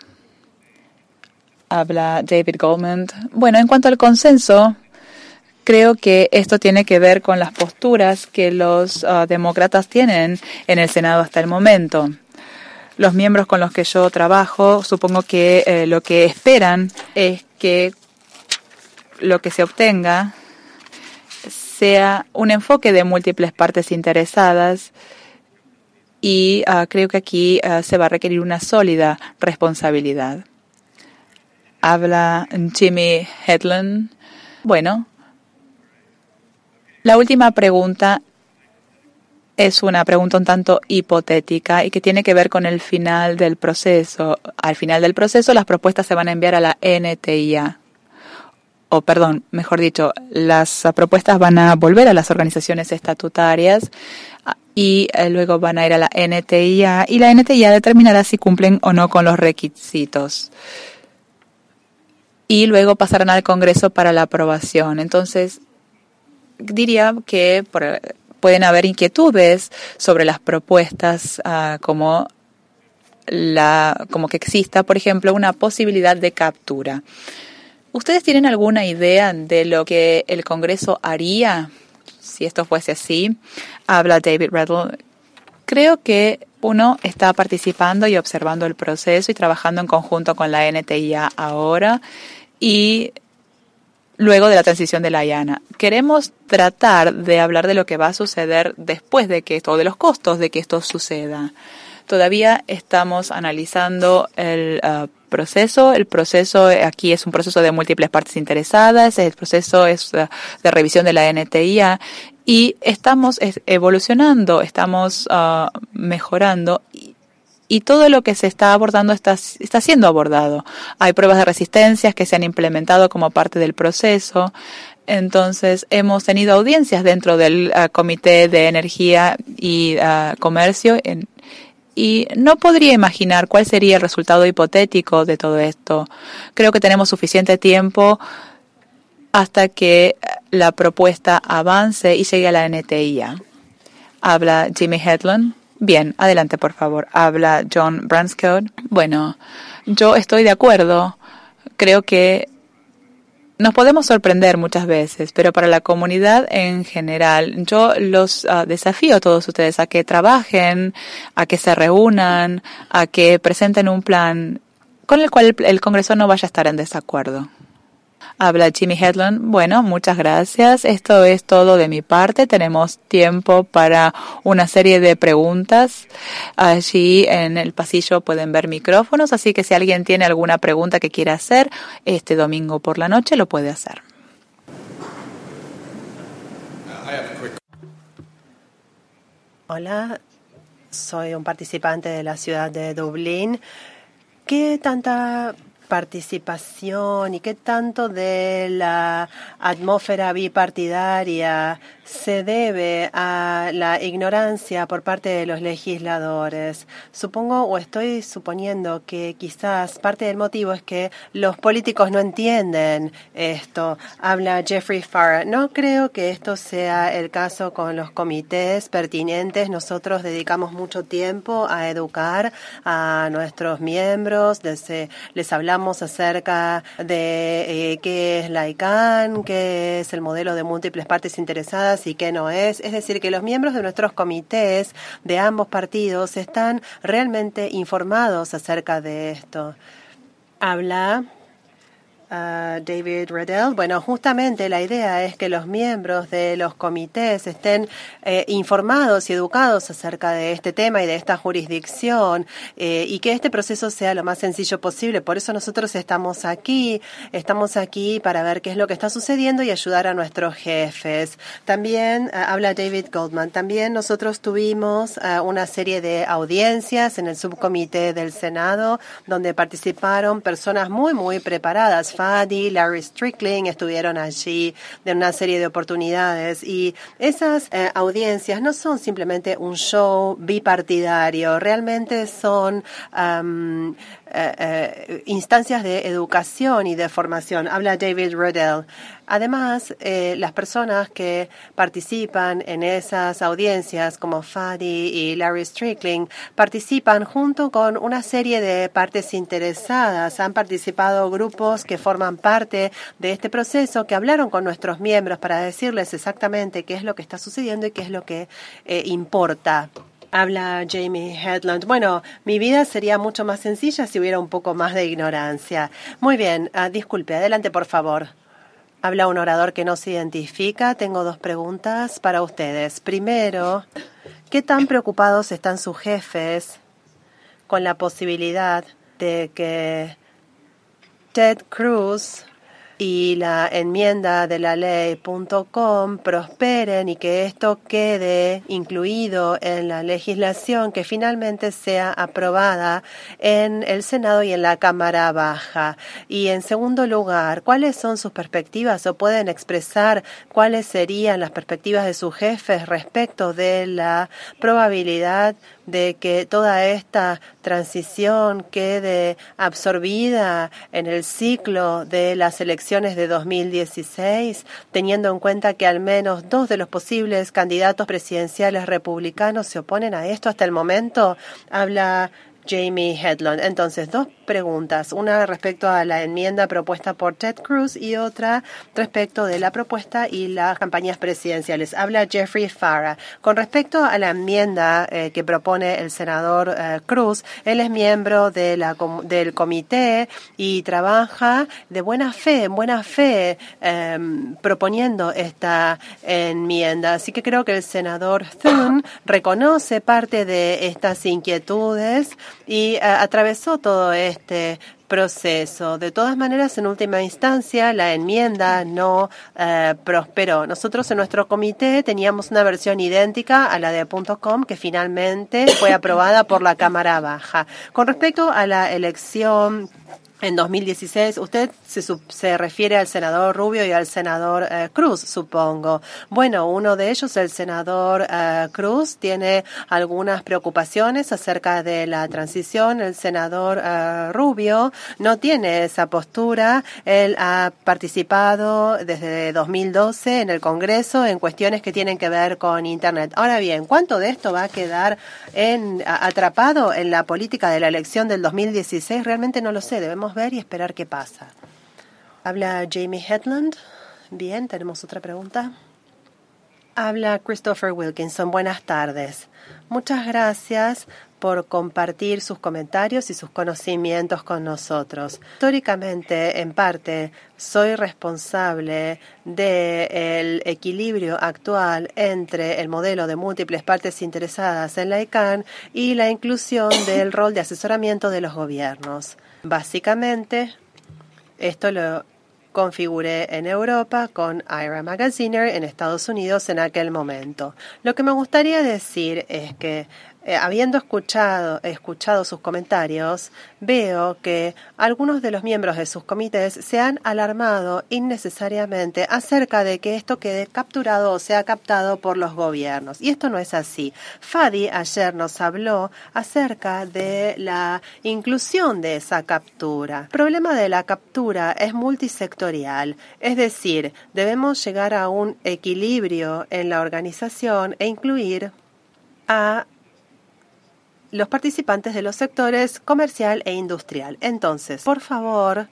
Habla David Goldman. Bueno, en cuanto al consenso, creo que esto tiene que ver con las posturas que los uh, demócratas tienen en el Senado hasta el momento. Los miembros con los que yo trabajo, supongo que eh, lo que esperan es que lo que se obtenga sea un enfoque de múltiples partes interesadas, y uh, creo que aquí uh, se va a requerir una sólida responsabilidad. Habla Jimmy Headland. Bueno, la última pregunta es una pregunta un tanto hipotética y que tiene que ver con el final del proceso. Al final del proceso, las propuestas se van a enviar a la N T I A. O perdón, mejor dicho, las propuestas van a volver a las organizaciones estatutarias y eh, luego van a ir a la N T I A, y la N T I A determinará si cumplen o no con los requisitos. Y luego pasarán al Congreso para la aprobación. Entonces, diría que por, pueden haber inquietudes sobre las propuestas, uh, como la como que exista, por ejemplo, una posibilidad de captura. ¿Ustedes tienen alguna idea de lo que el Congreso haría si esto fuese así? Habla David Ruddle. Creo que uno está participando y observando el proceso y trabajando en conjunto con la N T I A ahora y luego de la transición de la I A N A. Queremos tratar de hablar de lo que va a suceder después de que esto, o de los costos de que esto suceda. Todavía estamos analizando el uh, proceso. El proceso aquí es un proceso de múltiples partes interesadas. El proceso es uh, de revisión de la N T I A y estamos evolucionando, estamos uh, mejorando y, y todo lo que se está abordando está, está siendo abordado. Hay pruebas de resistencias que se han implementado como parte del proceso. Entonces, hemos tenido audiencias dentro del uh, Comité de Energía y uh, Comercio en Y no podría imaginar cuál sería el resultado hipotético de todo esto. Creo que tenemos suficiente tiempo hasta que la propuesta avance y llegue a la N T I A. Habla Jimmy Headland. Bien, adelante por favor. Habla John Branscombe. Bueno, yo estoy de acuerdo. Creo que nos podemos sorprender muchas veces, pero para la comunidad en general, yo los uh, desafío a todos ustedes a que trabajen, a que se reúnan, a que presenten un plan con el cual el, el Congreso no vaya a estar en desacuerdo. Habla Jimmy Headland. Bueno, muchas gracias. Esto es todo de mi parte. Tenemos tiempo para una serie de preguntas. Allí en el pasillo pueden ver micrófonos, así que si alguien tiene alguna pregunta que quiera hacer este domingo por la noche, lo puede hacer. Hola, soy un participante de la ciudad de Dublín. ¿Qué tanta participación y qué tanto de la atmósfera bipartidaria se debe a la ignorancia por parte de los legisladores. Supongo o estoy suponiendo que quizás parte del motivo es que los políticos no entienden esto. Habla Jeffrey Farrar. No creo que esto sea el caso con los comités pertinentes. Nosotros dedicamos mucho tiempo a educar a nuestros miembros. Desde, les hablamos acerca de eh, qué es la I C A N, qué es el modelo de múltiples partes interesadas y qué no es. Es decir, que los miembros de nuestros comités de ambos partidos están realmente informados acerca de esto. Habla Uh, David Riddell. Bueno, justamente la idea es que los miembros de los comités estén eh, informados y educados acerca de este tema y de esta jurisdicción eh, y que este proceso sea lo más sencillo posible. Por eso nosotros estamos aquí, estamos aquí para ver qué es lo que está sucediendo y ayudar a nuestros jefes. También uh, habla David Goldman. También nosotros tuvimos uh, una serie de audiencias en el subcomité del Senado donde participaron personas muy, muy preparadas. Fadi, Larry Strickling estuvieron allí de una serie de oportunidades y esas eh, audiencias no son simplemente un show bipartidario, realmente son um, eh, eh, instancias de educación y de formación. Habla David Riddell. Además, eh, las personas que participan en esas audiencias, como Fadi y Larry Strickling, participan junto con una serie de partes interesadas. Han participado grupos que forman parte de este proceso, que hablaron con nuestros miembros para decirles exactamente qué es lo que está sucediendo y qué es lo que eh, importa. Habla Jamie Headland. Bueno, mi vida sería mucho más sencilla si hubiera un poco más de ignorancia. Muy bien, uh, disculpe, adelante por favor. Habla un orador que no se identifica. Tengo dos preguntas para ustedes. Primero, ¿qué tan preocupados están sus jefes con la posibilidad de que Ted Cruz y la enmienda de la ley punto com prosperen y que esto quede incluido en la legislación que finalmente sea aprobada en el Senado y en la Cámara Baja? Y en segundo lugar, ¿cuáles son sus perspectivas o pueden expresar cuáles serían las perspectivas de sus jefes respecto de la probabilidad de que toda esta transición quede absorbida en el ciclo de las elecciones de dos mil dieciséis, teniendo en cuenta que al menos dos de los posibles candidatos presidenciales republicanos se oponen a esto hasta el momento? Habla Jamie Headland. Entonces, dos preguntas. Una respecto a la enmienda propuesta por Ted Cruz y otra respecto de la propuesta y las campañas presidenciales. Habla Jeffrey Farrar. Con respecto a la enmienda eh, que propone el senador eh, Cruz, él es miembro de la, del comité y trabaja de buena fe, en buena fe, eh, proponiendo esta enmienda. Así que creo que el senador Thune reconoce parte de estas inquietudes y uh, atravesó todo este proceso. De todas maneras, en última instancia, la enmienda no uh, prosperó. Nosotros en nuestro comité teníamos una versión idéntica a la de punto com que finalmente fue aprobada por la Cámara Baja. Con respecto a la elección en dos mil dieciséis, usted se, se refiere al senador Rubio y al senador uh, Cruz, supongo. Bueno, uno de ellos, el senador uh, Cruz, tiene algunas preocupaciones acerca de la transición. El senador uh, Rubio no tiene esa postura. Él ha participado desde dos mil doce en el Congreso en cuestiones que tienen que ver con Internet. Ahora bien, ¿cuánto de esto va a quedar en, atrapado en la política de la elección del dos mil dieciséis? Realmente no lo sé. Debemos ver y esperar qué pasa. Habla Jamie Headland. Bien, tenemos otra pregunta. Habla Christopher Wilkinson. Buenas tardes. Muchas gracias por compartir sus comentarios y sus conocimientos con nosotros. Históricamente, en parte, soy responsable del equilibrio actual entre el modelo de múltiples partes interesadas en la I C A N y la inclusión del rol de asesoramiento de los gobiernos. Básicamente, esto lo configuré en Europa con Ira Magaziner en Estados Unidos en aquel momento. Lo que me gustaría decir es que Eh, habiendo escuchado, escuchado sus comentarios, veo que algunos de los miembros de sus comités se han alarmado innecesariamente acerca de que esto quede capturado o sea captado por los gobiernos. Y esto no es así. Fadi ayer nos habló acerca de la inclusión de esa captura. El problema de la captura es multisectorial, es decir, debemos llegar a un equilibrio en la organización e incluir a los participantes de los sectores comercial e industrial. Entonces, por favor,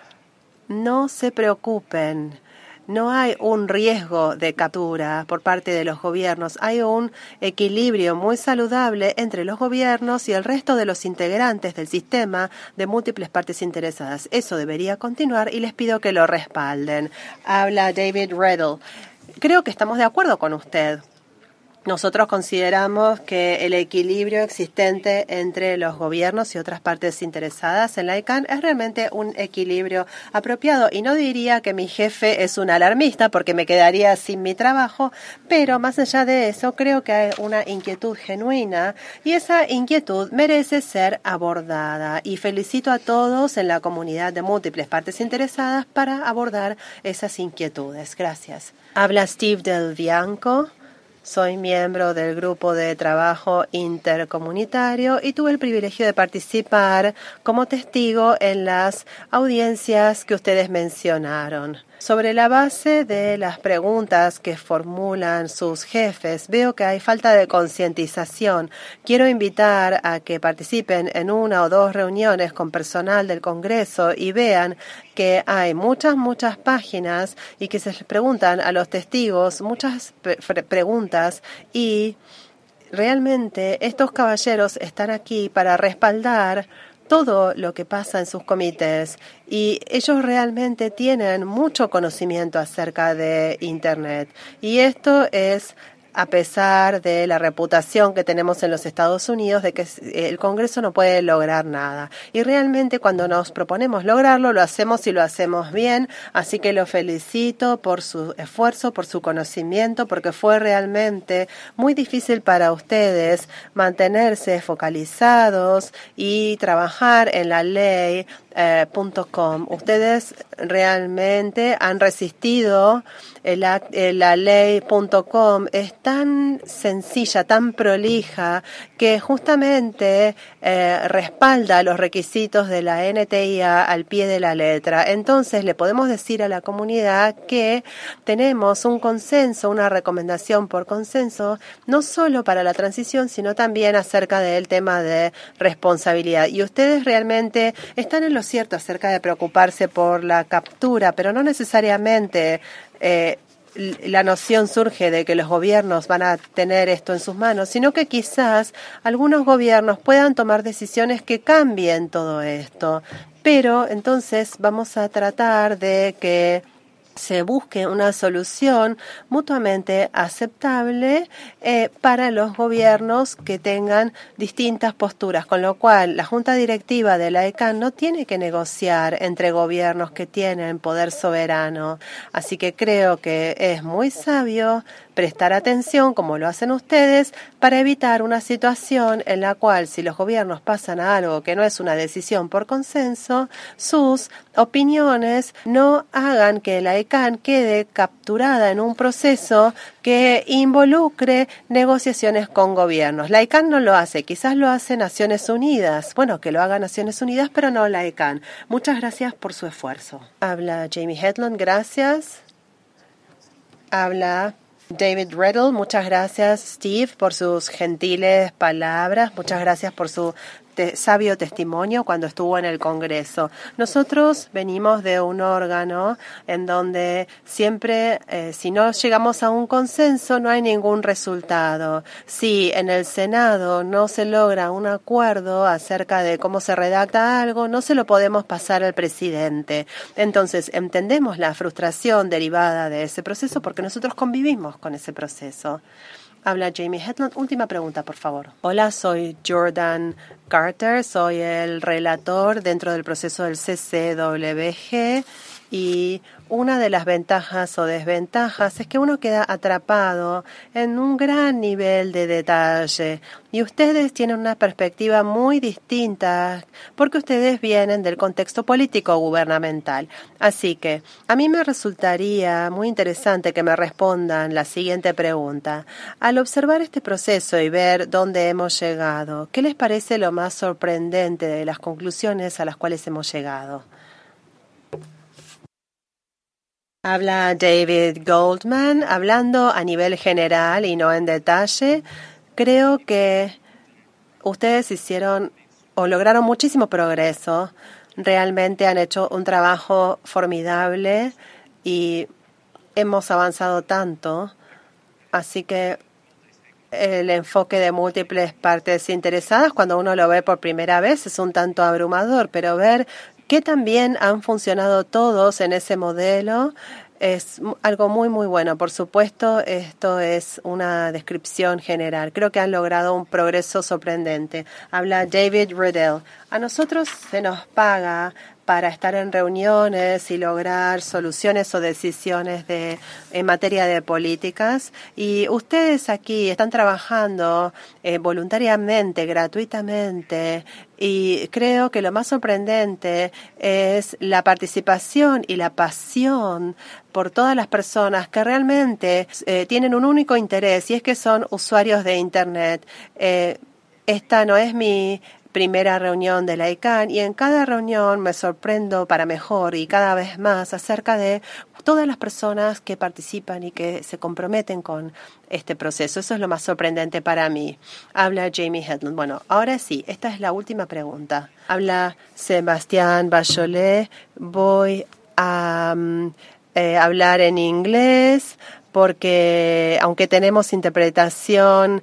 no se preocupen. No hay un riesgo de captura por parte de los gobiernos. Hay un equilibrio muy saludable entre los gobiernos y el resto de los integrantes del sistema de múltiples partes interesadas. Eso debería continuar y les pido que lo respalden. Habla David Riddle. Creo que estamos de acuerdo con usted. Nosotros consideramos que el equilibrio existente entre los gobiernos y otras partes interesadas en la I C A N es realmente un equilibrio apropiado. Y no diría que mi jefe es un alarmista porque me quedaría sin mi trabajo, pero más allá de eso creo que hay una inquietud genuina y esa inquietud merece ser abordada. Y felicito a todos en la comunidad de múltiples partes interesadas para abordar esas inquietudes. Gracias. Habla Steve Del Bianco. Soy miembro del grupo de trabajo intercomunitario y tuve el privilegio de participar como testigo en las audiencias que ustedes mencionaron. Sobre la base de las preguntas que formulan sus jefes, veo que hay falta de concientización. Quiero invitar a que participen en una o dos reuniones con personal del Congreso y vean que hay muchas, muchas páginas y que se les preguntan a los testigos muchas pre- preguntas y realmente estos caballeros están aquí para respaldar todo lo que pasa en sus comités y ellos realmente tienen mucho conocimiento acerca de Internet y esto es a pesar de la reputación que tenemos en los Estados Unidos de que el Congreso no puede lograr nada. Y realmente cuando nos proponemos lograrlo, lo hacemos y lo hacemos bien. Así que lo felicito por su esfuerzo, por su conocimiento, porque fue realmente muy difícil para ustedes mantenerse focalizados y trabajar en la ley eh, punto com. Ustedes realmente han resistido la, la ley punto com. Es tan sencilla, tan prolija, que justamente eh, respalda los requisitos de la N T I A al pie de la letra. Entonces le podemos decir a la comunidad que tenemos un consenso, una recomendación por consenso, no solo para la transición, sino también acerca del tema de responsabilidad. Y ustedes realmente están en lo cierto acerca de preocuparse por la captura, pero no necesariamente eh, la noción surge de que los gobiernos van a tener esto en sus manos, sino que quizás algunos gobiernos puedan tomar decisiones que cambien todo esto. Pero entonces vamos a tratar de que se busque una solución mutuamente aceptable eh, para los gobiernos que tengan distintas posturas, con lo cual la Junta Directiva de la I C A N no tiene que negociar entre gobiernos que tienen poder soberano. Así que creo que es muy sabio prestar atención, como lo hacen ustedes, para evitar una situación en la cual, si los gobiernos pasan a algo que no es una decisión por consenso, sus opiniones no hagan que la I C A N quede capturada en un proceso que involucre negociaciones con gobiernos. La I C A N no lo hace, quizás lo hace Naciones Unidas. Bueno, que lo haga Naciones Unidas, pero no la I C A N. Muchas gracias por su esfuerzo. Habla Jamie Hedlund, gracias. Habla David Riddle, muchas gracias Steve por sus gentiles palabras, muchas gracias por su te- sabio testimonio cuando estuvo en el Congreso. Nosotros venimos de un órgano en donde siempre, eh, si no llegamos a un consenso, no hay ningún resultado. Si en el Senado no se logra un acuerdo acerca de cómo se redacta algo, no se lo podemos pasar al presidente. Entonces, entendemos la frustración derivada de ese proceso porque nosotros convivimos con ese proceso. Habla Jamie Hedlund. Última pregunta, por favor. Hola, soy Jordan Carter, soy el relator dentro del proceso del C C W G Y una de las ventajas o desventajas es que uno queda atrapado en un gran nivel de detalle y ustedes tienen una perspectiva muy distinta porque ustedes vienen del contexto político gubernamental. Así que a mí me resultaría muy interesante que me respondan la siguiente pregunta. Al observar este proceso y ver dónde hemos llegado, ¿qué les parece lo más sorprendente de las conclusiones a las cuales hemos llegado? Habla David Goldman, hablando a nivel general y no en detalle. Creo que ustedes hicieron o lograron muchísimo progreso. Realmente han hecho un trabajo formidable y hemos avanzado tanto. Así que el enfoque de múltiples partes interesadas, cuando uno lo ve por primera vez, es un tanto abrumador, pero ver que también han funcionado todos en ese modelo es algo muy, muy bueno. Por supuesto, esto es una descripción general. Creo que han logrado un progreso sorprendente. Habla David Riddell. A nosotros se nos paga para estar en reuniones y lograr soluciones o decisiones de, en materia de políticas. Y ustedes aquí están trabajando eh, voluntariamente, gratuitamente, y creo que lo más sorprendente es la participación y la pasión por todas las personas que realmente eh, tienen un único interés, y es que son usuarios de Internet. Eh, esta no es mi primera reunión de la I C A N y en cada reunión me sorprendo para mejor y cada vez más acerca de todas las personas que participan y que se comprometen con este proceso. Eso es lo más sorprendente para mí. Habla Jamie Hedlund. Bueno, ahora sí, esta es la última pregunta. Habla Sebastián Bachelet. Voy a um, eh, hablar en inglés porque aunque tenemos interpretación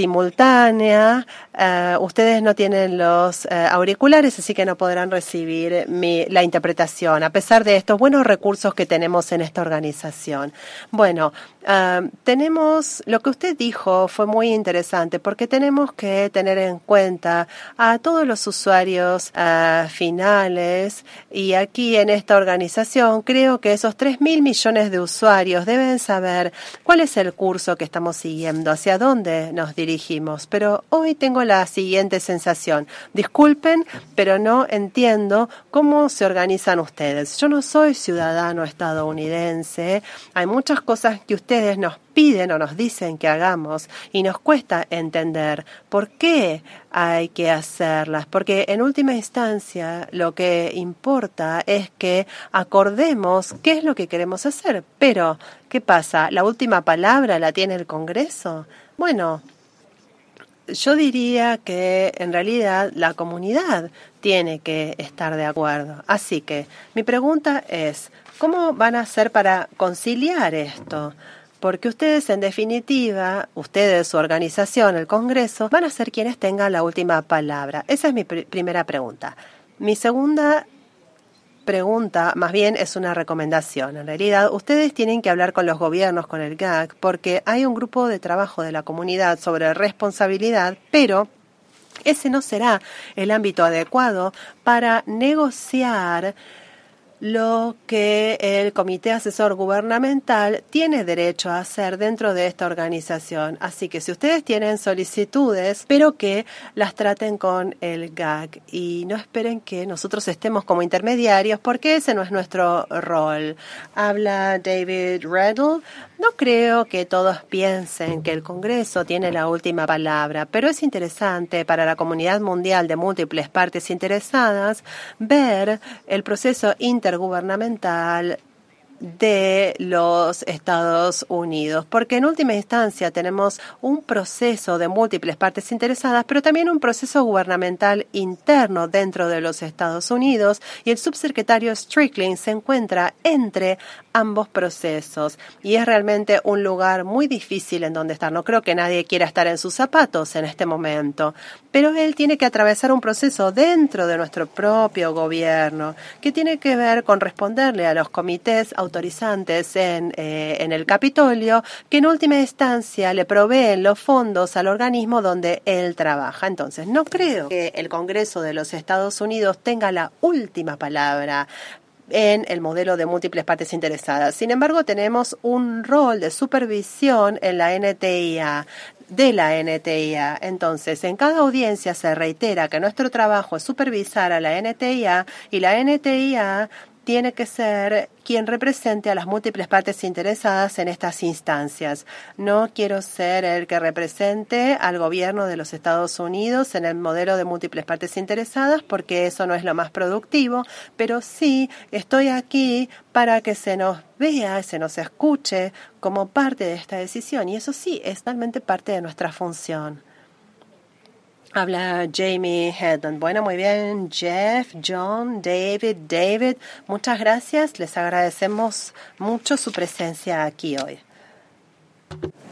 simultánea, uh, ustedes no tienen los uh, auriculares, así que no podrán recibir mi, la interpretación, a pesar de estos buenos recursos que tenemos en esta organización. Bueno, uh, tenemos, lo que usted dijo fue muy interesante, porque tenemos que tener en cuenta a todos los usuarios uh, finales, y aquí en esta organización creo que esos tres mil millones de usuarios deben saber cuál es el curso que estamos siguiendo, hacia dónde nos dirigimos. Pero hoy tengo la siguiente sensación. Disculpen, pero no entiendo cómo se organizan ustedes. Yo no soy ciudadano estadounidense. Hay muchas cosas que ustedes nos piden o nos dicen que hagamos y nos cuesta entender por qué hay que hacerlas, porque en última instancia lo que importa es que acordemos qué es lo que queremos hacer. Pero, ¿qué pasa? ¿La última palabra la tiene el Congreso? Bueno, yo diría que en realidad la comunidad tiene que estar de acuerdo. Así que mi pregunta es, ¿cómo van a hacer para conciliar esto? Porque ustedes, en definitiva, ustedes, su organización, el Congreso, van a ser quienes tengan la última palabra. Esa es mi pr- primera pregunta. Mi segunda pregunta, más bien, es una recomendación. En realidad, ustedes tienen que hablar con los gobiernos, con el G A C, porque hay un grupo de trabajo de la comunidad sobre responsabilidad, pero ese no será el ámbito adecuado para negociar lo que el Comité Asesor Gubernamental tiene derecho a hacer dentro de esta organización. Así que si ustedes tienen solicitudes, espero que las traten con el G A C y no esperen que nosotros estemos como intermediarios, porque ese no es nuestro rol. Habla David Riddell. No creo que todos piensen que el Congreso tiene la última palabra, pero es interesante para la comunidad mundial de múltiples partes interesadas ver el proceso intergubernamental de los Estados Unidos, porque en última instancia tenemos un proceso de múltiples partes interesadas, pero también un proceso gubernamental interno dentro de los Estados Unidos, y el subsecretario Strickland se encuentra entre ambos procesos y es realmente un lugar muy difícil en donde estar. No creo que nadie quiera estar en sus zapatos en este momento, pero él tiene que atravesar un proceso dentro de nuestro propio gobierno que tiene que ver con responderle a los comités autorizantes en, eh, en el Capitolio, que en última instancia le proveen los fondos al organismo donde él trabaja. Entonces, no creo que el Congreso de los Estados Unidos tenga la última palabra. en el modelo de múltiples partes interesadas. Sin embargo, tenemos un rol de supervisión en la N T I A, de la N T I A. Entonces, en cada audiencia se reitera que nuestro trabajo es supervisar a la N T I A y la N T I A tiene que ser quien represente a las múltiples partes interesadas en estas instancias. No quiero ser el que represente al gobierno de los Estados Unidos en el modelo de múltiples partes interesadas, porque eso no es lo más productivo, pero sí estoy aquí para que se nos vea, se nos escuche como parte de esta decisión, y eso sí es realmente parte de nuestra función. Habla Jamie Hedlund. Bueno, muy bien, Jeff, John, David, David, muchas gracias. Les agradecemos mucho su presencia aquí hoy.